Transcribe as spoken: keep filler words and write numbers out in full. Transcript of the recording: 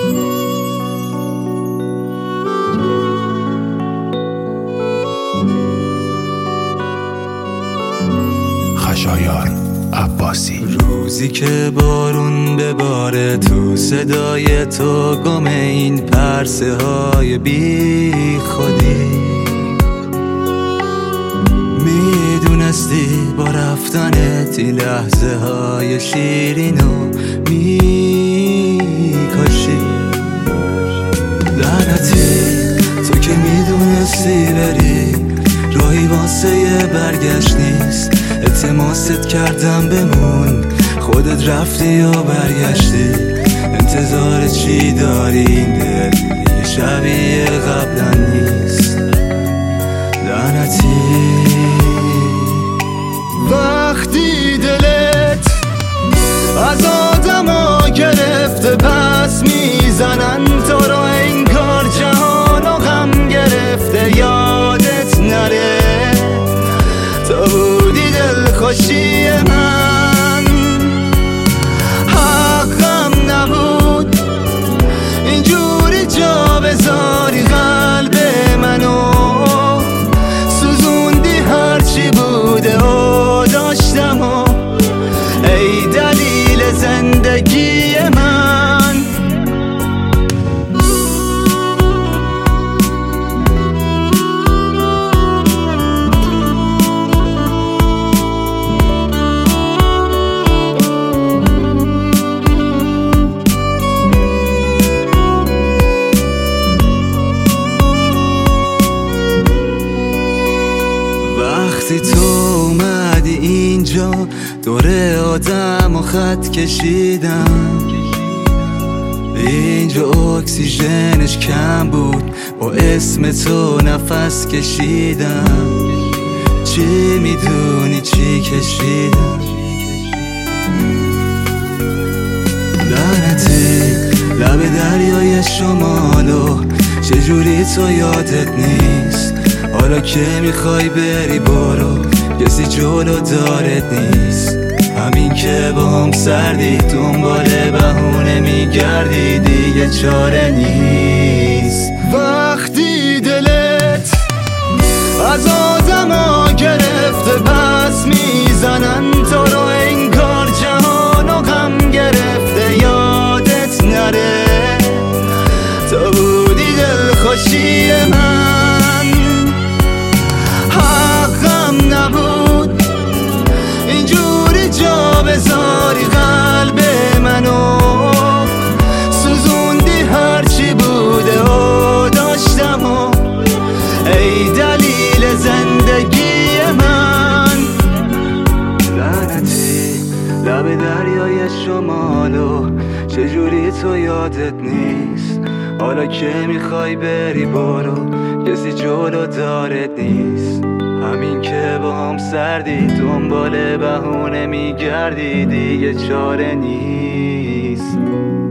خشایار عباسی. روزی که بارون بباره تو صدای تو گم این پرسه های بی خودی، میدونستی با رفتنت این لحظه های شیرینو میکاشی. لعنتی تو که میدونستی بری راهی واسه برگشت نیست. التماست کردم بمون، خودت رفتی یا برگشتی. انتظار چی داری؟ این دل دیگه شبیه قبلا نیست. لعنتی وقتی دلت از آدما گرفته پس میزنن تو رو، انگار جهان و غم گرفته. یادت نره تو بودی دل خوشی من، حقم نبود اینجوری جا بذاری قلب منو. سوزوندی هرچی بوده و داشتم و ای دلیل زندگی من. وقتی تو اومدی اینجا دور آدم و خط کشیدم، اینجا اکسیژنش کم بود با اسم تو نفس کشیدم. چی میدونی چی کشیدم؟ لعنتی لب دریای شمالو چجوری تو یادت نیست؟ حالا که میخوای بری برو، کسی جلو دارت نیست. همین که با هم سردی دنبال بهونه میگردی دیگه چاره نیست. وقتی دلت از آدما گرفته پس میزنن تو رو، انگار جهان و غم گرفته. یادت نره تو بودی دل خوشی من، حقم نبود اینجوری جا بذاری قلب منو. سوزوندی هرچی بوده و داشتم و ای دلیل زندگی من. لعنتی لب دریای شمالو چجوری تو یادت نیست؟ حالا که میخوای بری برو، کسی جلو دارت نیست. همین که با هم سردی دنبال بهونه میگردی دیگه چاره نیست.